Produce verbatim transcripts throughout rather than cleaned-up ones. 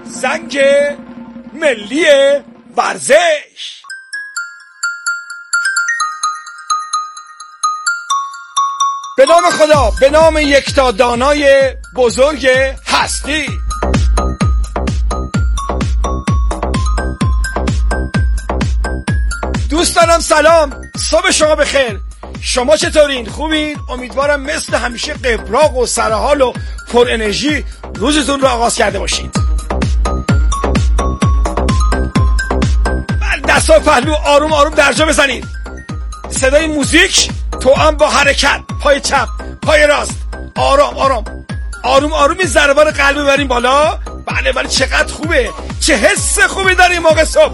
زنگ ملی ورزش. به نام خدا، به نام یکتا دانای بزرگ هستی. دوستانم سلام، صبح شما بخیر. شما چطورین؟ خوبین؟ امیدوارم مثل همیشه قبراق و سرحال و پر انرژی روزتون رو آغاز کرده باشید. دستا پهلو آروم آروم درجا بزنید. صدای موزیک توأم با حرکت، پای چپ، پای راست، آرام آرام آروم آروم این ضربان قلب ببریم بالا. بله بله، چقدر خوبه، چه حس خوبی داره این موقع صبح.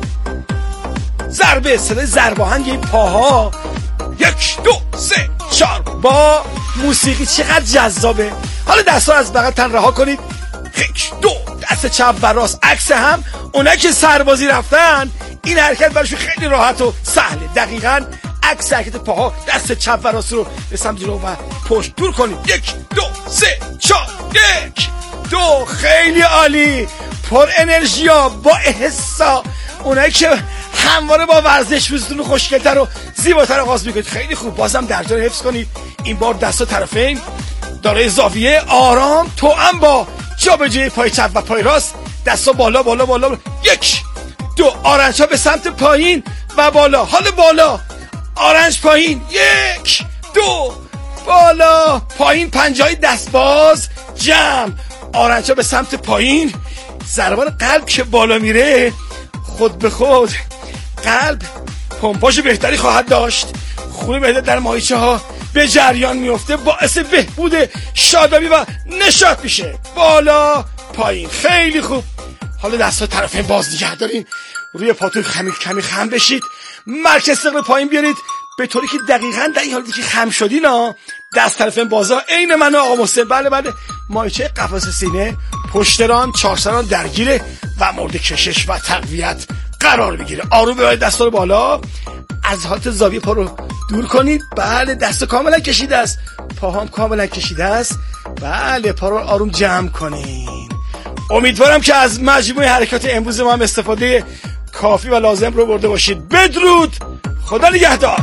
ضربه، صدای ضرباهنگ این پاها، یک دو سه چهار با موسیقی چقدر جذابه. حالا دستا از بغل تن رها کنید. یک دو، دست چپ و راست عکس هم. اونایی که سربازی رفتن این حرکت براشون خیلی راحت و سهله. دقیقاً عکس حرکت پاها، دست چپ و راست رو به سمت جلو و پشت دور کنید. یک دو سه چهار، یک دو. خیلی عالی، پر انرژی ها، با احسا. اونایی که همواره با ورزش روزتون رو خوشگل‌تر و زیباتر آغاز میکنید، خیلی خوب. بازم درجا رو حفظ کنید. این بار دستا طرفین دارای زاویه، آرام توأم با جابجایی پای چپ و پای راست. دستا بالا بالا بالا, بالا. یک دو، آرنج ها به سمت پایین و بالا. حالا بالا، آرنج پایین، یک دو، بالا پایین. پنجه‌های دست باز جمع، آرنج ها به سمت پایین. ضربان قلب که بالا میره، خود به خود قلب پمپاژ بهتری خواهد داشت. خون بهتر در ماهیچه ها به جریان میفته، باعث بهبود شادابی و نشاط میشه. بالا پایین، خیلی خوب. حالا دستا طرفین باز نگه دارین. روی پاتون خمی کمی خم بشید. مرکز ثقل پایین بیارید، به طوری که دقیقاً در این حالی که خم شدین ها، دست طرفین بازا عین من و آقا محسن. بله بله، ماهیچه قفس سینه پشت ران چهارسران درگیره و مورد کشش و تقویت قرار بگیره. آروم ببرید دستا رو بالا. از حالت زاویه پا رو دور کنید. بله، دست کاملا کشیده است، پاهام کاملا کشیده است. بله، پا رو آروم جمع کنین. امیدوارم که از مجموعه حرکات امروز ما هم استفاده کافی و لازم رو برده باشید. بدرود، خدا نگهدار.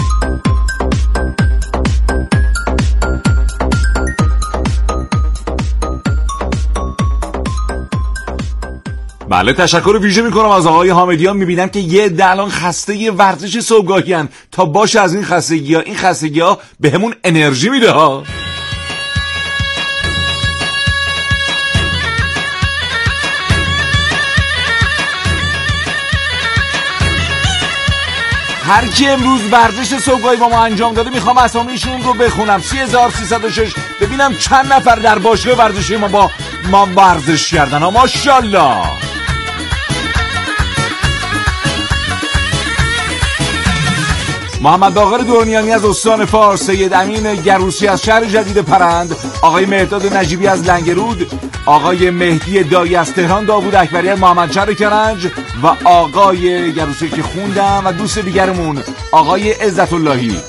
بله، تشکر ویژه میکنم از آقای حامدیان. میبینم که یه دلان خسته یه ورزش صبحگاهی هن. تا باشه از این خستگی ها، این خستگی ها به همون انرژی میده ها. هر کی امروز ورزش صبحگاهی با ما انجام داده میخوام اسامیشون رو بخونم. سی هزار سیصد و شش. ببینم چند نفر در باشگاه ورزشی ما با ما ورزش کردن ها. ماشاءالله. محمد باقر دورنیانی از استان فارس، سید امین گروسی از شهر جدید پرند، آقای مهداد نجیبی از لنگرود، آقای مهدی دایی از تهران، داوود اکبری از محمدشهر کرنج و آقای گروسی که خوندم و دوست دیگرمون آقای عزت اللهی.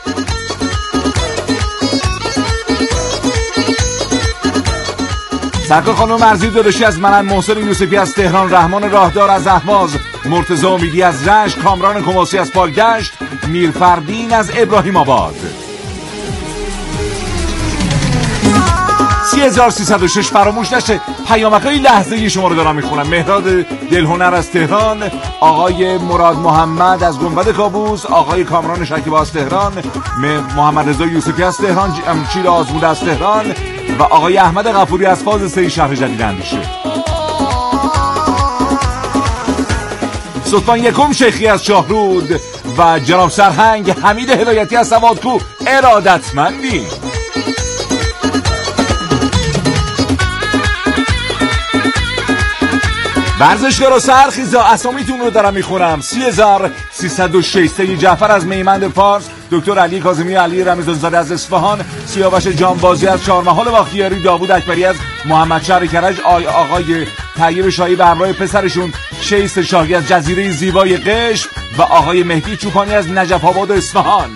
سرکار خانم مرزی داداشی از منن، محسن یوسفی از تهران، رحمان راهدار از اهواز، مرتضی امیدی از رشت، کامران کماسی از پالگشت، میرفردین از ابراهیم آباد. سی هزار سیصد و شش. فراموش نشه پیامک‌های لحظه‌ای شما رو دارم میخونم. مهراد دلهنر از تهران، آقای مراد محمد از گنبد کابوس، آقای کامران شکیبا از تهران، محمد رضا یوسفی از تهران، جمشید آزمود از تهران و آقای احمد غفوری از فاز سه شهر جدید اندیشه. سلطان یکم شیخی از شاهرود و جناب سرهنگ حمید هدایتی از سوادکو ارادتمندی. ورزشکار و سرخیزا اسامیتون رو دارم میخونم. سی هزار سیصد و شش. سید جعفر از میمند فارس، دکتر علی کاظمی علی رمضانزاده از اصفهان، سیاوش جانبازی از چهارمحال بختیاری، داوود اکبری از محمدشهر کرج، آی آقای طیب شاهی به همراه پسرشون شیست شاهی از جزیره زیبای قشم و آقای مهدی چوپانی از نجف آباد اصفهان.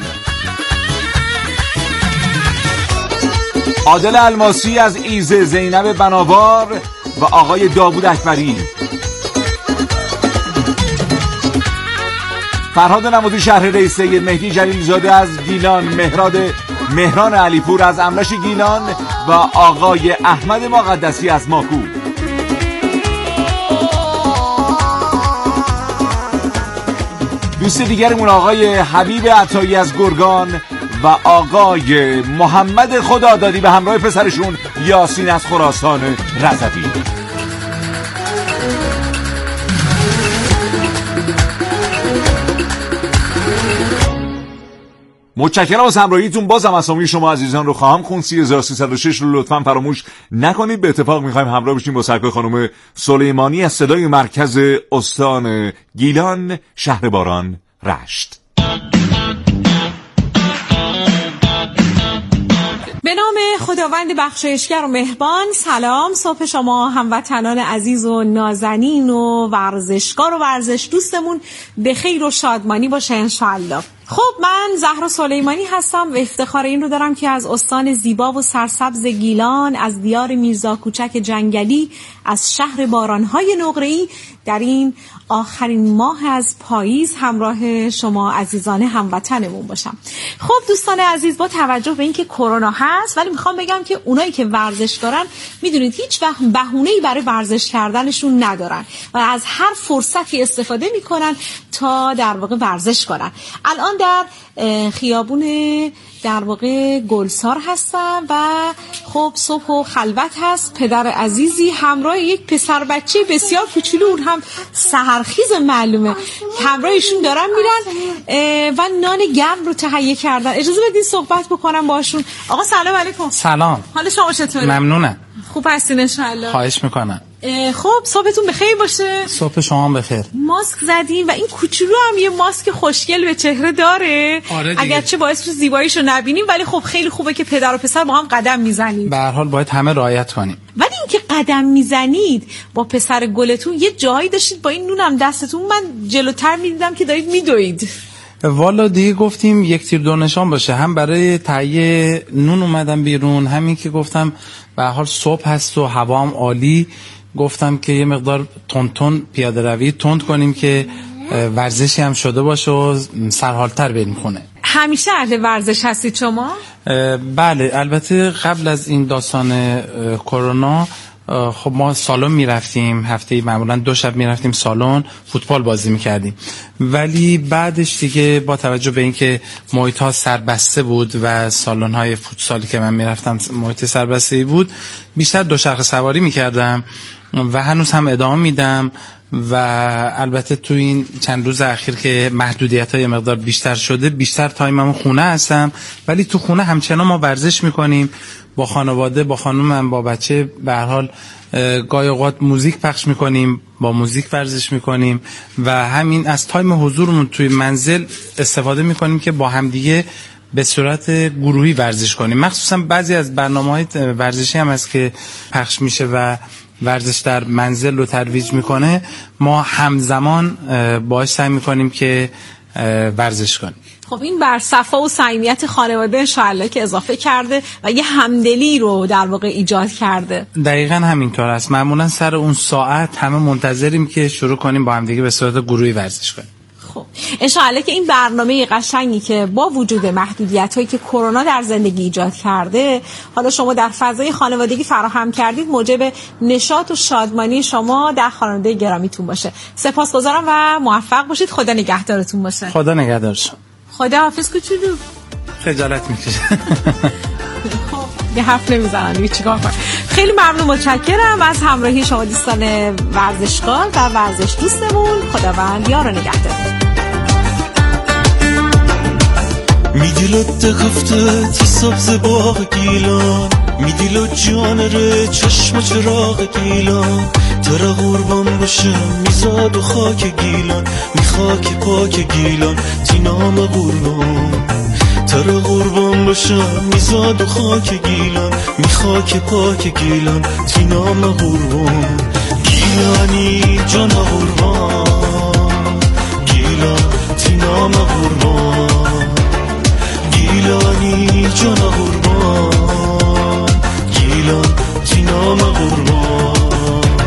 عادل الماسی از ایزه، زینب بناوار و و آقای داوود اکبری. فرهاد نمودی شهر رئیس، سید مهدی جلیل زاده از گیلان، مهراد مهران علیپور از امرش گیلان و آقای احمد مقدسی از ماکو. دوست دیگرمون آقای حبیب عطایی از گرگان و آقای محمد خدادادی به همراه پسرشون یاسین از خراسان رضوی. متشکرم از همراهیتون. بازم اسامی شما عزیزان رو خواهم خوند. سه هزار و سیصد و شش رو لطفاً فراموش نکنید. به اتفاق می‌خوایم همراه بشیم با سرکار خانم سلیمانی از صدای مرکز استان گیلان، شهر باران، رشت. به نام خداوند بخشایشگر و مهربان. سلام، صبح شما هموطنان عزیز و نازنین و ورزشکار و ورزش دوستمون به خیر و شادمانی باشه انشالله. خب من زهرا سلیمانی هستم و افتخار این رو دارم که از استان زیبا و سرسبز گیلان، از دیار میرزا کوچک جنگلی، از شهر بارانهای نقره‌ای در این آخرین ماه از پاییز همراه شما عزیزان هموطنمون باشم. خب دوستان عزیز، با توجه به اینکه کرونا هست، ولی میخوام بگم که اونایی که ورزش دارن میدونید هیچ وقت بهونه‌ای برای ورزش کردنشون ندارن و از هر فرصتی استفاده میکنن تا در واقع ورزش کنن. الان در خیابون در واقع گلسار هستم و خب صبح و خلوت هست. پدر عزیزی همراه یک پسر بچه بسیار کوچولو، اون هم سحرخیز معلومه، همراهشون دارن میرن و نان گرم رو تهیه کردن. اجازه بدین صحبت بکنم باشون. آقا سلام علیکم. سلام. حال شما چطوره؟ ممنونم. خوب هستین ان شاء الله؟ خواهش میکنم. خب صبحتون بخیر باشه. صبح شما هم بخیر. ماسک زدیم و این کوچولو هم یه ماسک خوشگل به چهره داره. آره اگرچه باعث رو زیباییشو نبینیم ولی خب خیلی خوبه که پدر و پسر با هم قدم میزنید. به هر حال باید همه رعایت کنیم. ولی اینکه قدم میزنید با پسر گلتون یه جایی داشتید با این نونم دستتون، من جلوتر میدیدم که دارید میدوید. والا دیگه گفتیم یک تیر دو نشان باشه، هم برای تهیه نون اومدم بیرون، همین که گفتم به هر حال صبح هست و هوا هم عالی، گفتم که یه مقدار تند تند پیاده روی تند کنیم که ورزشی هم شده باشه و سرحالتر بریم خونه. همیشه اهل ورزش هستید شما؟ بله، البته قبل از این داستان کرونا خب ما سالن میرفتیم، هفته‌ای معمولا دو شب میرفتیم سالن، فوتبال بازی میکردیم. ولی بعدش دیگه با توجه به اینکه محیط ها سربسته بود و سالن های فوتسالی که من میرفتم محیط سربسته بود، بیشتر دوچرخه سواری میکردم و هنوز هم ادامه میدم. و البته تو این چند روز اخیر که محدودیت های مقدار بیشتر شده، بیشتر تایممو خونه هستم، ولی تو خونه همچنان ما ورزش میکنیم با خانواده، با خانومم، با بچه. به هر حال گاهی اوقات موزیک پخش میکنیم، با موزیک ورزش میکنیم و همین از تایم حضورمون توی منزل استفاده میکنیم که با همدیگه به صورت گروهی ورزش کنیم. مخصوصا بعضی از برنامه‌های ورزشی هم هست که پخش میشه و ورزش در منزل رو ترویج میکنه، ما همزمان باهاش سعی میکنیم که ورزش کنیم. خب این بر صفا و صمیمیت خانواده انشاءالله که اضافه کرده و یه همدلی رو در واقع ایجاد کرده. دقیقاً همینطور است. معمولا سر اون ساعت همه منتظریم که شروع کنیم با هم دیگه به صورت گروهی ورزش کنیم. خب انشاءالله که این برنامه قشنگی که با وجود محدودیت‌هایی که کرونا در زندگی ایجاد کرده، حالا شما در فضای خانوادگی فراهم کردید، موجب نشاط و شادمانی شما در خانواده گرامیتون باشه. سپاسگزارم و موفق باشید. خدا نگهدارتون باشه. خدا نگهدار شما. خدا حافظ کوچولو. خجالت میکشه. خب یه حرف نمیزنن دیگه چیکار کنم. خیلی ممنون، متشکرم از همراهی شما دوستان ورزشکار و ورزش دوستمون. خداوند یار و نگهدار. میدیلت گفته تی سبز باغ گیلان، میدیلت جان ره چشم چراغ گیلان، ترا قربان باشم میزاد و خاک گیلان، میخاک پاک گیلان تی نام قربان، ترا قربان باشم میزاد و خاک گیلان، میخاک پاک گیلان تی نام قربان، گیلانی جان قربان، گیلان تی نام قربان، گیلانی جان قربان، گیلان تی نام قربان.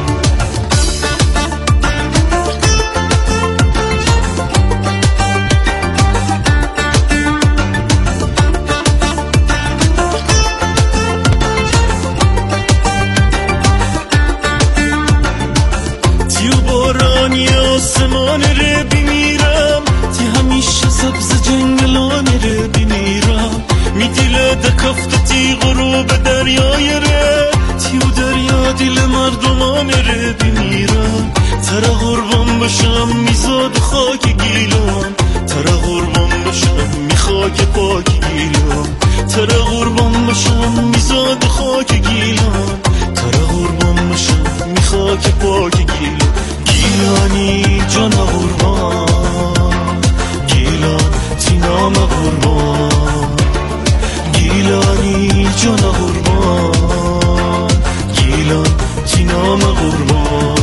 آسمان ره بمیرم تی همیشه سبز جنگلان ره بمیرم میدیله دکفت تیغ رو به دریای ره تی و دریا دیل مردمان ره بمیرم ترا قربان بشم میزاد خاک گیلان ترا قربان بشم میخاک پاک گیلان ترا قربان بشم میزاد خاک گیلان ترا قربان بشم میخاک پاک گیلان گیلانی جان قربان گیلان تی نام قربان گیلانی جان قربان گیلان تی نام قربان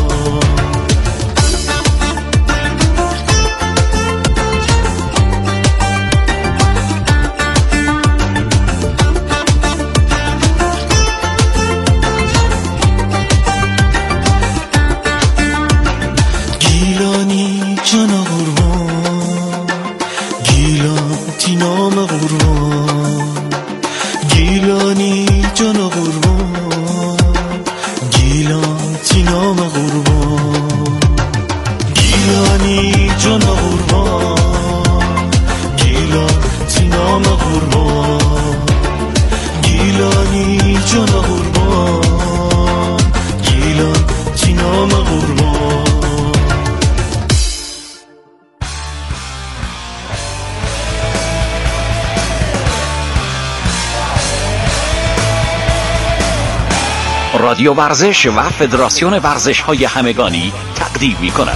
رادیو ورزش و فدراسیون ورزش‌های همگانی تقدیم می‌کند.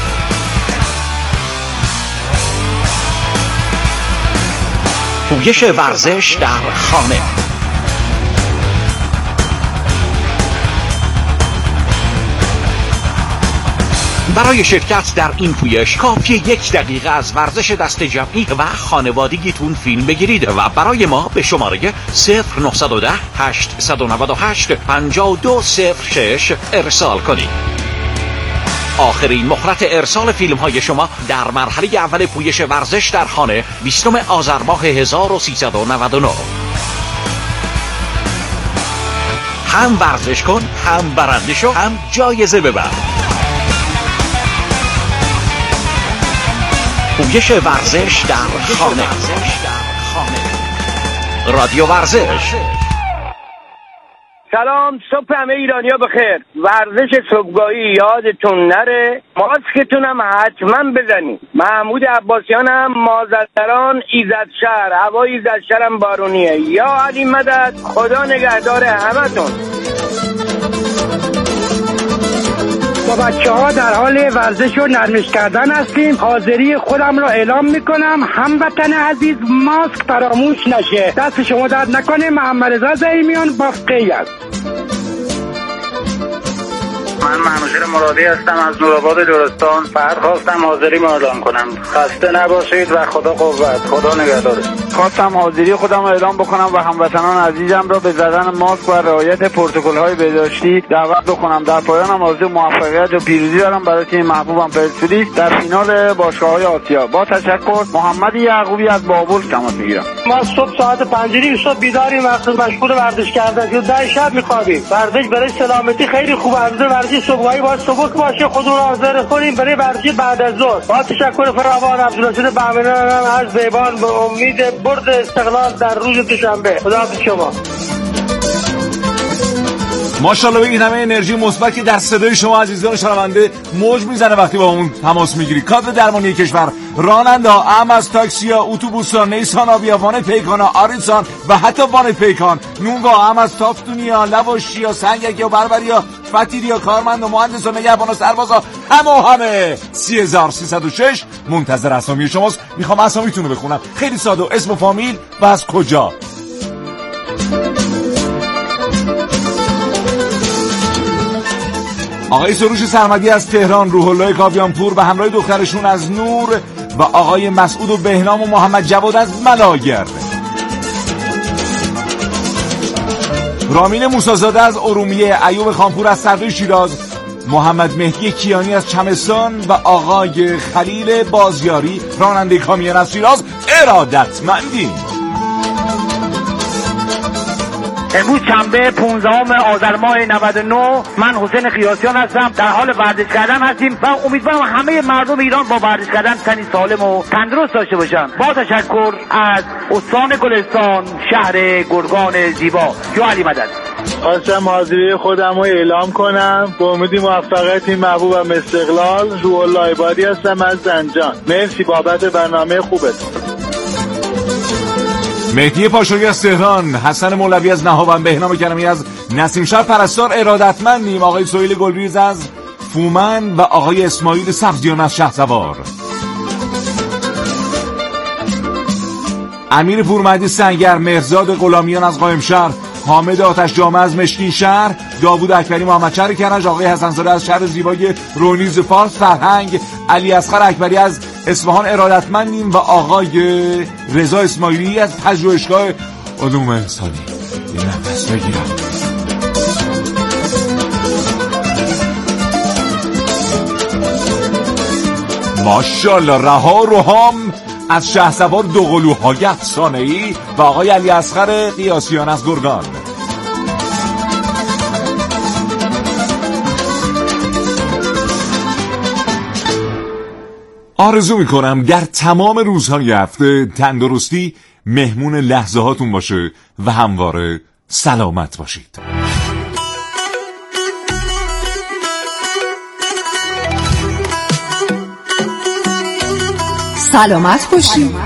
پویش ورزش در خانه. برای شرکت در این پویش کافی یک دقیقه از ورزش دست جمعی و خانوادگیتون فیلم بگیرید و برای ما به شماره صفر نه یک صفر هشت نه هشت پنج دو صفر شش ارسال کنید. آخرین مهلت ارسال فیلم های شما در مرحله اول پویش ورزش در خانه بیستم آذر ماه هزار و سیصد و نود و نه. هم ورزش کن، هم برنده شو، هم جایزه ببر. پویش ورزش در خانه. رادیو ورزش. سلام، صبح همه ایرانیا بخیر. ورزش صبحگاهی یادتون نره، ماسکتونم حتما بزنید. محمود عباسیانم، مازندران، ایزدشهر. هوای ایزدشهرم بارونیه. یا علی مدد، خدا نگهدار همتون. با بچه ها در حال ورزش و نرمش کردن هستیم. حاضری خودم را اعلام میکنم. هموطن عزیز، ماسک فراموش نشه. دست شما درد نکنه. محمد رضا زعیمیان بافقی است. من منوشیر مرادی هستم از نورآباد لرستان. فقط خواستم حاضری ما اعلام کنم. خسته نباشید و خدا قوت. خدا نگهدار. خواستم حاضری خودم را اعلام بکنم و هموطنان عزیزم را به زدن ماسک و رعایت پروتکل‌های بهداشتی دعوت بکنم. در پایانم آرزوی موفقیت و پیروزی دارم برای تیم محبوبم پرسپولیس در فینال باشگاه‌های آسیا. با تشکر، محمد یعقوبی از بابل تماس میگیرم. ما صبح ساعت پنج صبح بیداریم، وقت مشغول ورزش کردن. تا ده شب می‌خوابیم. ورزش برای سلامتی خیلی خوبه. ورزش صبحگاهی باید سبک باشه. خودمون حاضر کنیم برای ورزش بعد از ظهر. با تشکر فراوان عبدالرشید بهمنیان از بیبان به امید برد استقلال در روز دوشنبه. خداحافظ شما. ماشاءالله بگید همه انرژی مثبت که در صدای شما عزیزان شنونده موج میزنه وقتی با همون تماس میگیری. کادر درمانی کشور، راننده ها، اهم از تاکسی ها، اتوبوس ها، نیسان آبیا، وان پیکان ها، آریسان و حتی وان پیکان، نونگاه، اهم از تافتونی ها، لواشی ها، سنگکی ها، بربری ها، فتیری ها، کارمند و مهندس و نگهبان و سرباز ها، همه و همه سی هزار سیصد و شش منتظر اسامی شماست. میخوام اسامیتون رو بخونم. خیلی ساده، اسم و فامیل و از کجا. آقای سروش سرمدی از تهران، روح الله کاویانپور به همراه دخترشون از نور و آقای مسعود و بهنام و محمد جواد از ملاگرد. رامین موسی‌زاده از ارومیه، ایوب خانپور از سردوی شیراز، محمد مهدی کیانی از چمستان و آقای خلیل بازیاری راننده کامیون از شیراز ارادتمندیم. امروز شنبه پانزدهم آذر ماه نود و نه، من حسین خیاسیان هستم. در حال ورزش کردن هستیم و امیدوارم همه مردم ایران با ورزش کردن تنی سالم و تندرست داشته باشن. با تشکر از استان گلستان، شهر گرگان زیبا. جو علی مدد. خواستم حاضری خودم رو اعلام کنم. با امید موفقیت این محبوبم استقلال. روح الله عبادی هستم از زنجان. مرسی بابت برنامه خوبتون. مهدی پاشویی از تهران، حسن مولوی از نهاوند، بهنام کرمی از نسیم شهر، پرستار ارادتمندیم، آقای سهیل گلریز از فومن و آقای اسماعیل سبزیان از شهسوار. امیر پورمهدی سنگر، مهرزاد غلامیان از قائمشهر، حامد آتش جامعه از مشکین شهر، داوود اکبری محمدشهر کرج، آقای حسن‌زاده از شهر زیبای رونیز فارس، فرهنگ، علی اصغر اکبری از اصفهان ارادتمندیم و آقای رضا اسماعیلی از پژوهشگاه علوم انسانی. یه نفس بگیرم. ماشاءالله. رها روحام از شهسوار دوقلوهای افسانه‌ای و آقای علی اصغر قیاسیان از گرگان. آرزو میکنم در تمام روزهای هفته تندرستی مهمون لحظه هاتون باشه و همواره سلامت باشید. سلامت باشید.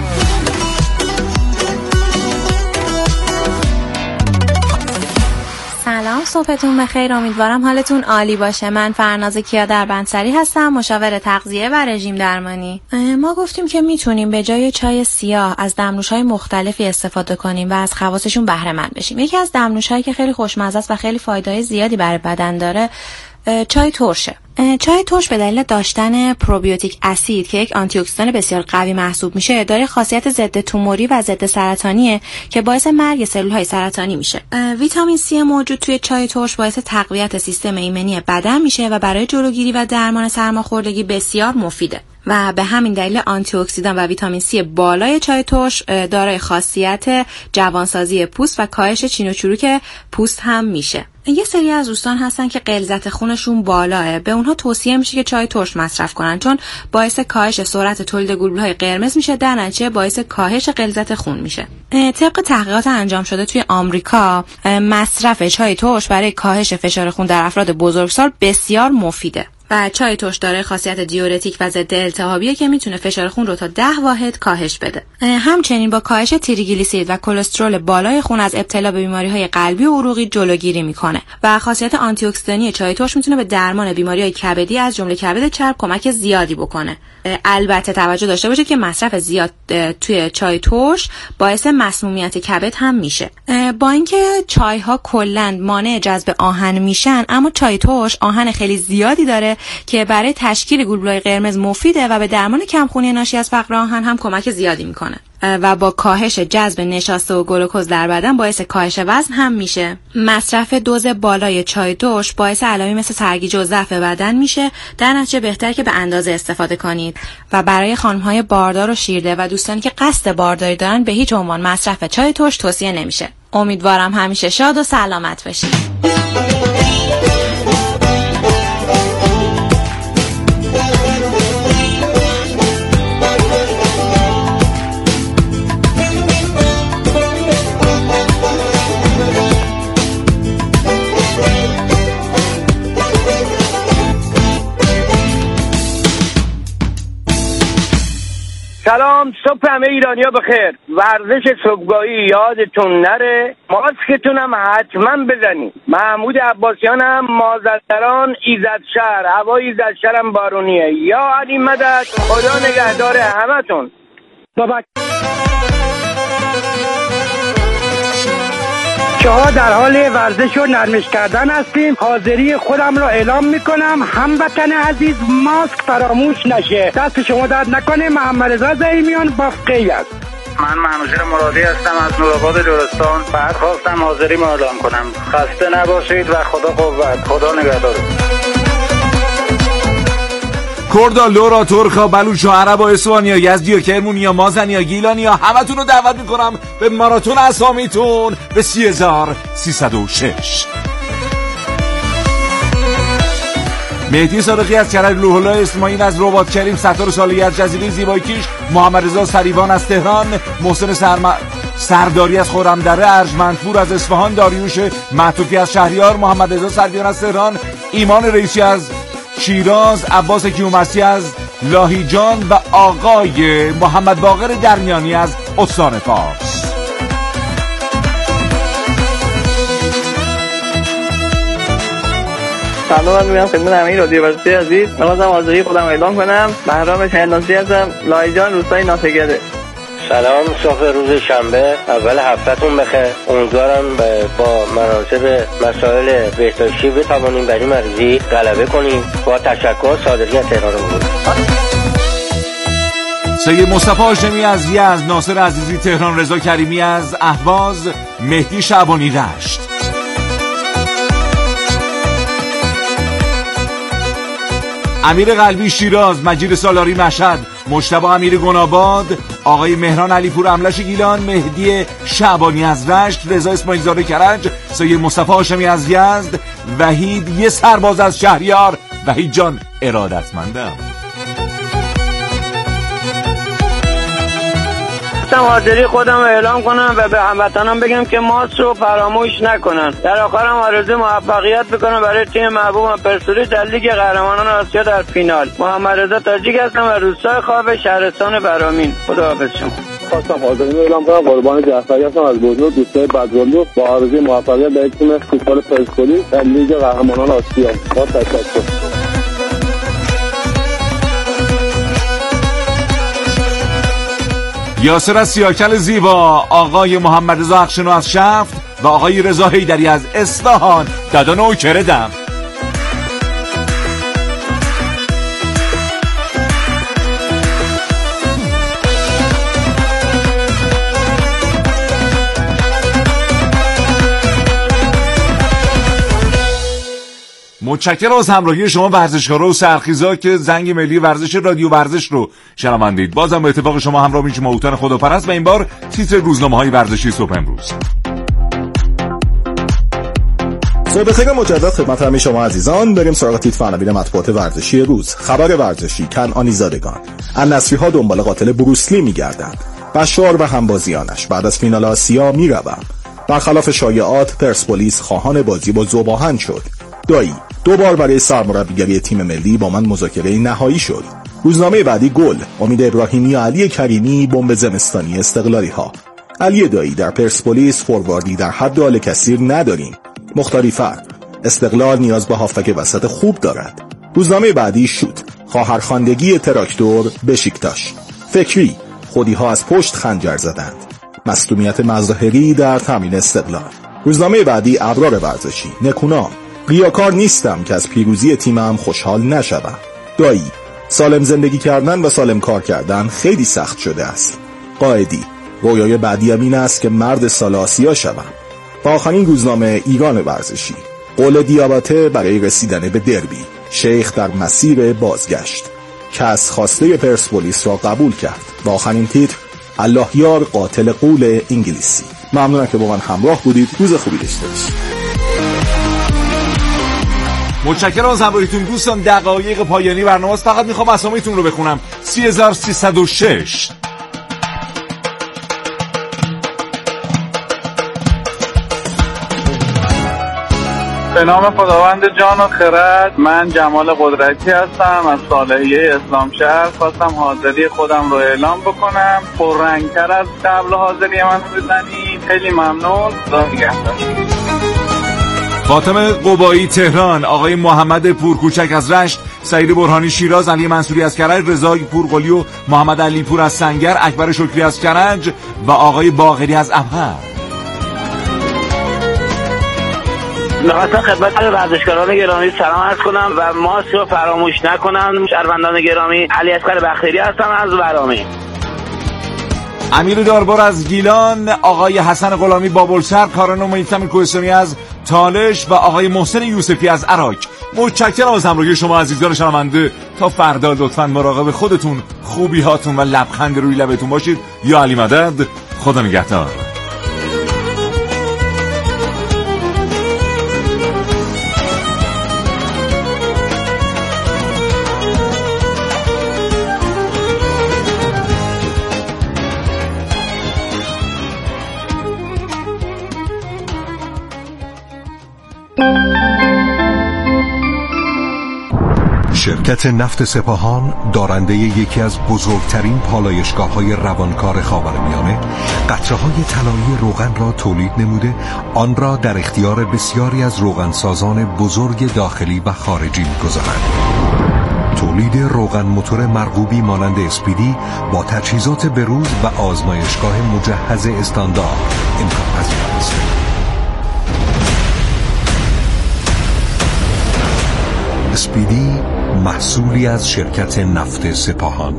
سلام، صبحتون بخیر. امیدوارم حالتون عالی باشه. من فرناز کیا در بندسری هستم، مشاور تغذیه و رژیم درمانی. ما گفتیم که میتونیم به جای چای سیاه از دمنوش‌های مختلفی استفاده کنیم و از خواصشون بهره مند بشیم. یکی از دمنوش‌هایی که خیلی خوشمزه است و خیلی فایده‌های زیادی برای بدن داره چای ترشه. چای ترش به دلیل داشتن پروبیوتیک اسید که یک آنتی اکسیدان بسیار قوی محسوب میشه، داره خاصیت ضد توموری و ضد سرطانیه که باعث مرگ سلول‌های سرطانی میشه. ویتامین سی موجود توی چای ترش باعث تقویت سیستم ایمنی بدن میشه و برای جلوگیری و درمان سرماخوردگی بسیار مفیده. و به همین دلیل آنتی اکسیدان و ویتامین سی بالای چای ترش دارای خاصیت جوانسازی پوست و کاهش چین و چروک پوست هم میشه. یه سری از دوستان هستن که غلظت خونشون بالاه، به اونها توصیه میشه که چای ترش مصرف کنن چون باعث کاهش سرعت تولید گلبولهای قرمز میشه، در نتیجه باعث کاهش غلظت خون میشه. طبق تحقیقات انجام شده توی آمریکا، مصرف چای ترش برای کاهش فشار خون در افراد بزرگسال بسیار مفیده. و چای ترش داره خاصیت دیورتیک و ضد التهابیه که میتونه فشار خون رو تا ده واحد کاهش بده. همچنین با کاهش تریگلیسیرید و کلسترول بالای خون از ابتلا به بیماری‌های قلبی و عروقی جلوگیری میکنه و خاصیت آنتی اکسیدانی چای ترش میتونه به درمان بیماری‌های کبدی از جمله کبد چرب کمک زیادی بکنه. البته توجه داشته باشه که مصرف زیاد توی چای ترش باعث مسمومیت کبد هم میشه. با اینکه چای‌ها کلاً مانع جذب آهن میشن، اما چای ترش آهن خیلی زیادی داره که برای تشکیل گلبولهای قرمز مفیده و به درمان کمخونی ناشی از فقر آهن هم کمک زیادی میکنه و با کاهش جذب نشاسته و گلوکوز در بدن باعث کاهش وزن هم میشه. مصرف دوز بالای چای ترش باعث علائمی مثل سرگیجه و ضعف بدن میشه، در نتیجه بهتره که به اندازه استفاده کنید و برای خانم‌های باردار و شیرده و دوستانی که قصد بارداری دارن به هیچ عنوان مصرف چای ترش توصیه نمیشه. امیدوارم همیشه شاد و سلامت باشید. سلام، صبح همه ایرانیا بخیر. ورزش صبحگاهی یادتون نره، ماسکتون هم حتما بزنید. محمود عباسیانم، مازندران، ایزدشهر. هوای ایزدشهر هم بارونیه. یا علی مدد. خدا نگهدار همتون. بابا شما در حال ورزش و نرمش کردن هستیم. حاضری خودم را اعلام میکنم. هموطن عزیز، ماسک فراموش نشه. دست شما درد نکنه. محمد رضا زعیمیان بافقی است. من منوچهر مرادی هستم از نورآباد لرستان. بعد خواستم حاضری ما اعلام کنم. خسته نباشید و خدا قوت. خدا نگهدار. کردا، لورا، ترکا، بلوچ و عرب و اسوانیا، یزدی و کرمونیا، مازنیا، گیلانیا، همتون رو دعوت میکنم به ماراتون اسامیتون به سی هزار سیصد و شش. مهدی صادقی از کرج، لوح‌الله اسماعیل از رباط کریم، ستار سالی از جزیره زیبایکیش، محمد رضا سریوان از تهران، محسن سرم... سرداری از خرمدره، ارجمندپور از اصفهان، داریوش معطوفی از شهریار، محمد رضا سردیان از تهران، ایمان رئیسی از شیراز، عباس کیومرثی از لاهیجان و آقای محمد باقر درمیانی از استان فارس. سلام میگم خدمت همه رادیو ورزشی عزیز. می‌خواستم حاضری خودم اعلام کنم. بهرام شهناسی هستم، لایجان، روستای ناسگده. سلام، صبح روز شنبه اول هفتهتون بخیر. امیدوارم با مناسب مسائل بهداشتی بتوانیم بر این مریضی غلبه کنیم. با تشکر، صادقی از تهران بود. سید مصطفی هاشمی از یزد، ناصر عزیزی تهران، رضا کریمی از اهواز، مهدی شعبانی رشت. امیر قلبی شیراز، مجید سالاری مشهد، مجتبی امیر گناباد، آقای مهران علیپور املش گیلان، مهدی شعبانی از رشت، رضا اسماعیل زاده کرج، سید مصطفی هاشمی از یزد، وحید یه سرباز از شهریار. وحید جان ارادتمندم. خواستم حاضری خودم رو اعلام کنم و به هموطنان بگم که ماست رو فراموش نکنن. در آخرم آرزوی موفقیت بکنم برای تیم محبوبم پرسپولیس در لیگ قهرمانان آسیا در فینال. محمد رضا تاجیک هستم و روستای خواب شهرستان برامین. خداحافظ شما. خواستم حاضری اعلام کنم قربان جعفری هستم از بوزنور، دوستای بدرلو، با آرزوی موفقیت در تیم فوتبال پرسپولیس در لیگ قهرمانان آسیا. با تشکر. یاسر از سیاکل زیبا، آقای محمد رضا اخشنو از شفت و آقای رضا حیدری از اصفهان. دادا نوکردم. متشکرم از همراهی شما ورزشکارا و سرخیزا که زنگ ملی ورزش رادیو ورزش رو شنوندید. بازم به اتفاق شما همراه میشیم اوتان خداپرست و این بار تیتر روزنامه‌های ورزشی صبح امروز. صبح خیر مجدد خدمت همه شما عزیزان. بریم سراغ تیتر فناوین مطبوعات ورزشی روز. خبر ورزشی: کنعانی زادگان، النصری‌ها دنبال قاتل بروسلی می‌گردند. بشار و همبازیانش بعد از فینال آسیا می‌روند. برخلاف شایعات پرسپولیس خواهان بازی با ذوب‌آهن شد. دایی دو بار برای سرمربیگری تیم ملی با من مذاکره نهایی شد. روزنامه بعدی گل: امید ابراهیمی و علی کریمی بمب زمستانی استقلالی ها. علی دایی: در پرسپولیس فورواردی در حد آل کثیر نداریم. مختاری فرد: استقلال نیاز به هافبک وسط خوب دارد. روزنامه بعدی شوت: خواهرخواندگی تراکتور بشیکتاش. فکری: خودی ها از پشت خنجر زدند. مصدومیت مظاهری در تمرین استقلال. روزنامه بعدی ابرار ورزشی: نکونام: ریاکار نیستم که از پیروزی تیمم خوشحال نشوم. دایی: سالم زندگی کردن و سالم کار کردن خیلی سخت شده است. قائدی: رویای بعدیم این است که مرد سال آسیا شوم. و آخرین روزنامه ایران ورزشی: قول دیاباته برای رسیدن به دربی. شیخ در مسیر بازگشت. کس خواسته پرسپولیس را قبول کرد. و آخرین تیتر: الله یار قاتل قول انگلیسی. ممنونم که با من همراه بودید. روز خوبی داشته باشید. متشکرم از همراهیتون دوستان. دقایق پایانی برنامه است. فقط میخوام اسامیتون رو بخونم. سی هزار سیصد و شش. به نام خداوند جان و خرد. من جمال قدرتی هستم از صالحیه اسلام شهر. خواستم حاضری خودم رو اعلام بکنم. پررنگتر از قبل حاضری من بزنید. خیلی ممنون. خدا نگهدار. فاطمه قبایی تهران، آقای محمد پورکوچک از رشت، سعید برهانی شیراز، علی منصوری از کرج، رضا پورقلی و محمد علی پور از سنگر، اکبر شکری از کرج و آقای باقری از ابهر. می‌خواستم خدمت ورزشکاران گرامی سلام عرض کنم و ماست رو فراموش نکنم. شهروندان گرامی، علی اصغر بختیاری هستم از ورامین. امیر داربار از گیلان، آقای حسن غلامی بابلسر، کارانو میثم کوهستانی از تالش و آقای محسن یوسفی از عراق. متشکرم از همراهی شما عزیزان شنونده. تا فردا لطفاً مراقب خودتون، خوبی هاتون و لبخند روی لبتون باشید. یا علی مدد. خدا نگهدار. شرکت نفت سپاهان دارنده یکی از بزرگترین پالایشگاه‌های روانکار خاورمیانه قطره‌های طلایی روغن را تولید نموده آن را در اختیار بسیاری از روغنسازان بزرگ داخلی و خارجی می‌گذارند. تولید روغن موتور مرغوبی مانند اسپیدی با تجهیزات بروز و آزمایشگاه مجهز استاندارد امکان پذیر است. اسپیدی محصولی از شرکت نفت سپاهان.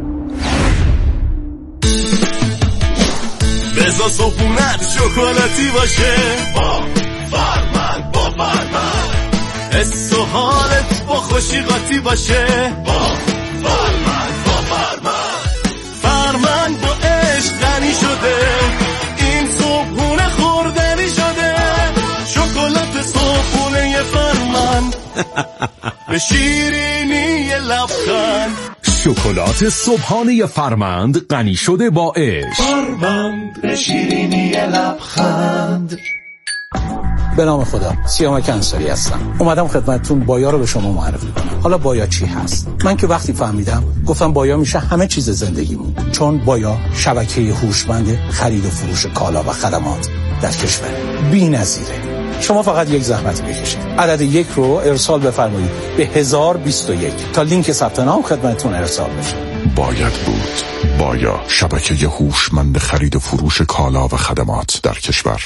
بزا صبحونت شکلاتی باشه با فرمند با فرمند، حس و حالت با خوشی قاطی باشه با فرمند با فرمند. فرمند با عشق غنی شده، این صبحونه خوردنی شده. شکلات صبحونه فرمند به شیرینی لبخند. شکلات صبحانه فرمند غنی شده با عشق. فرمند به شیرینی لبخند. به نام خدا، سیامک انصاری هستم. اومدم خدمتتون بایا رو به شما معرفی کنم. حالا بایا چی هست؟ من که وقتی فهمیدم گفتم بایا میشه همه چیز زندگیمون، چون بایا شبکه هوشمند خرید و فروش کالا و خدمات در کشور بی‌نظیره. شما فقط یک زحمت بکشید، عدد یک رو ارسال بفرمایید به هزار و بیست و یک تا لینک ثبت نام خدمتتون ارسال بشه. باید بود. بایا شبکه هوشمند خرید و فروش کالا و خدمات در کشور.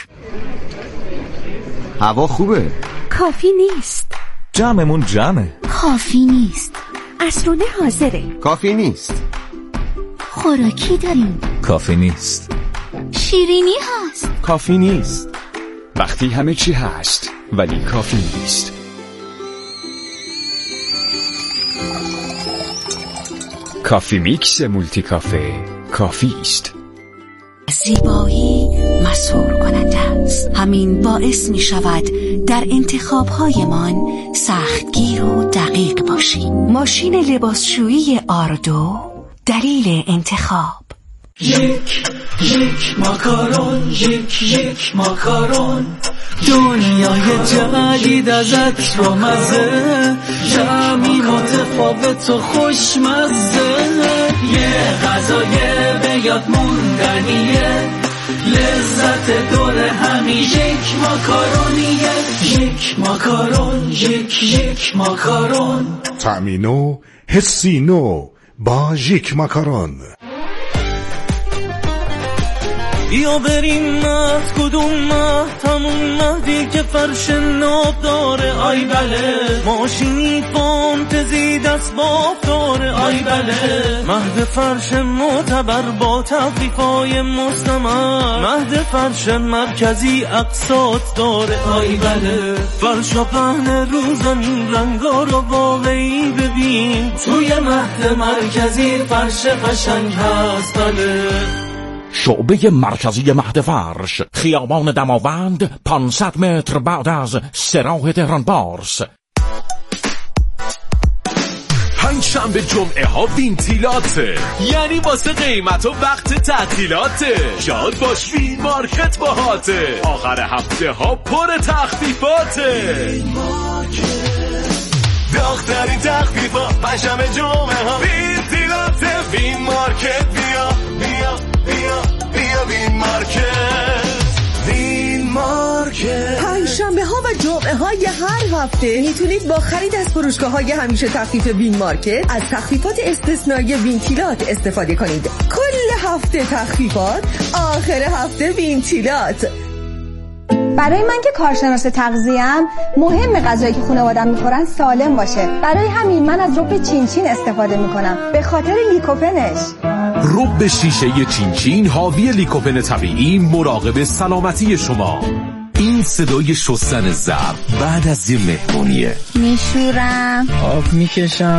هوا خوبه. کافی نیست. جمعمون جمعه. کافی نیست. عصرونه حاضره. کافی نیست. خوراکی داریم. کافی نیست. شیرینی هست. کافی نیست. وقتی همه چی هست ولی کافی نیست. کافی میکس مولتی کافه کافی است. زیبایی مسحور کننده است. همین باعث می شود در انتخاب‌هایمان سختگیر و دقیق باشیم. ماشین لباسشویی آردو دلیل انتخاب. یک یک ماکارون، یک یک ماکارون، دنیای جدید ازت رو مزه، جمعی متفاوت و خوشمزه، یه غذای به یاد موندنیه، لذت دور همین یک ماکارونیه. یک ماکارون، یک یک ماکارون، طعمی نو، حسی نو با یک ماکارون. بیا بریم مهد، کدوم مهد؟ همون مهدی که فرش ناب داره. آی بله، ماشینی فانتزی دست باب داره. آی بله، مهد فرش معتبر با تخفیفای مستمر، مهد فرش مرکزی اقساط داره. آی بله، فرش و پهن روزن رنگا رو واقعی ببین، توی مهد مرکزی فرش قشنگ هست. بله، شعبه مرکزی مهد فرش، خیابان دماوند، پانصد متر بعد از سراح تهران بارس. پنجشنبه جمعه ها وینتیلاته، یعنی واسه قیمت و وقت تعطیلاته. یاد باش وین مارکت باهاته، آخر هفته ها پر تخفیفاته. داغ‌ترین تخفیفا پنجشنبه جمعه ها وینتیلاته. وین مارکت بیا بیا بیا بیا وین مارکت. وین مارکت پنجشنبه ها و جمعه های هر هفته میتونید با خرید از فروشگاه های همیشه تخفیف وین مارکت از تخفیفات استثنایی وینتیلات استفاده کنید. کل هفته تخفیفات، آخر هفته وینتیلات. برای من که کارشناس تغذیه‌ام مهم غذایی که خانواده‌ام میخورن سالم باشه. برای همین من از رب چینچین استفاده میکنم، به خاطر لیکوپنش. رب شیشه چینچین حاوی لیکوپن طبیعی مراقب سلامتی شما. این این صدای شستن ظرف بعد از یه مهمونیه. میشورم، آب میکشم.